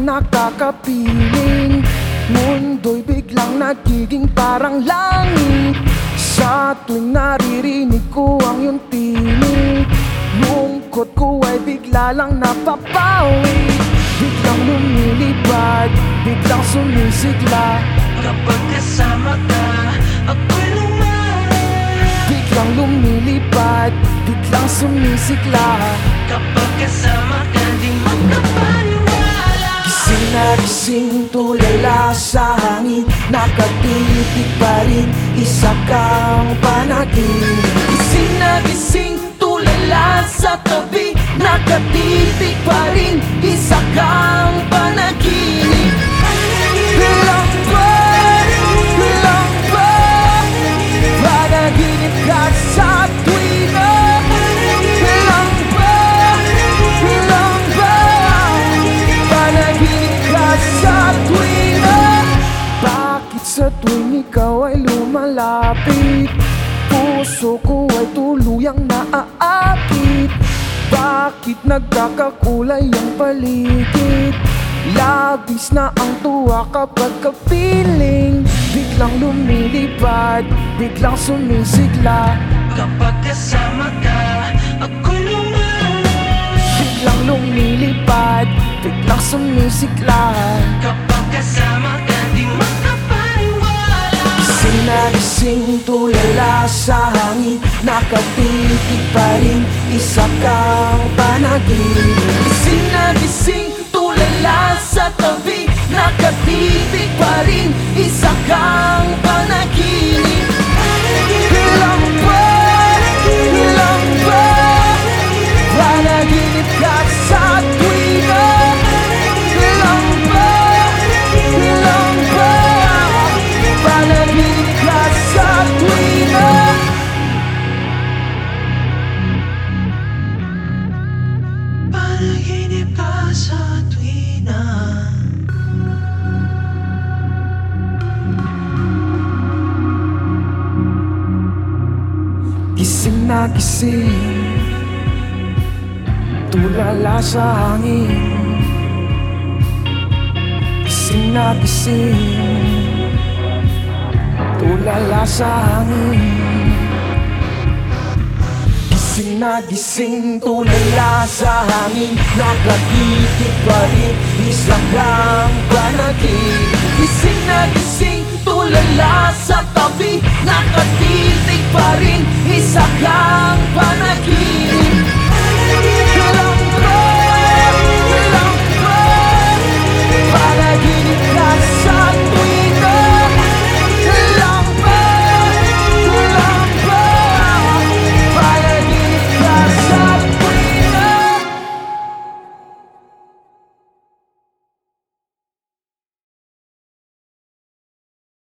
nakakapiling. Mundo'y biglang nagiging parang langit sa tuwing naririnig ko ang iyong tinig. Lungkot ko ay bigla lang napapawi, biglang lumilipad, biglang sumisigla. Kapag kasama ka, ako'y lumalas. Biglang lumilipad, biglang sumisigla. Kapag kasama ka, di makapaniwala. Gising na gising, tulala sa hangin, nakatitig pa rin, isa kang panaginip. Gising na gising, tulala sa tabi, nakatitig pa rin, isa kang panaginip. Lang ba, panaginip ka sa tuwina? Lang ba, panaginip ka sa tuwina? Bakit sa tuwing ikaw ay lumalapit, puso ko ay tuluyang naaakit? Bakit nagkakakulay ang paligid? Labis na ang tuwa kapag kapiling, biglang lumilipad, biglang sumisigla. Kapag kasama ka, ako'y lumalas. Biglang lumilipad, biglang sumisigla. Kapag kasama ka, di makapaniwala. Gising na gising, tulala sa hangin, nakatitig pa rin, isa kang panaginip. Gising na gising, tulala sa tabi, nakatitig pa rin, isa kang panaginip. Lang ba, panaginip ka sa tuwina? Lang ba, panaginip ka sa tuwina? Panaginip ka sa tuwina. Gising na gising, tulala sa hangin. Gising na gising, tulala sa hangin. Gising na gising, tulala sa hangin, nakatitig pa rin, isa kang panaginip. Gising na gising, tulala sa tabi, nakatitig pa rin, isa kang panaginip.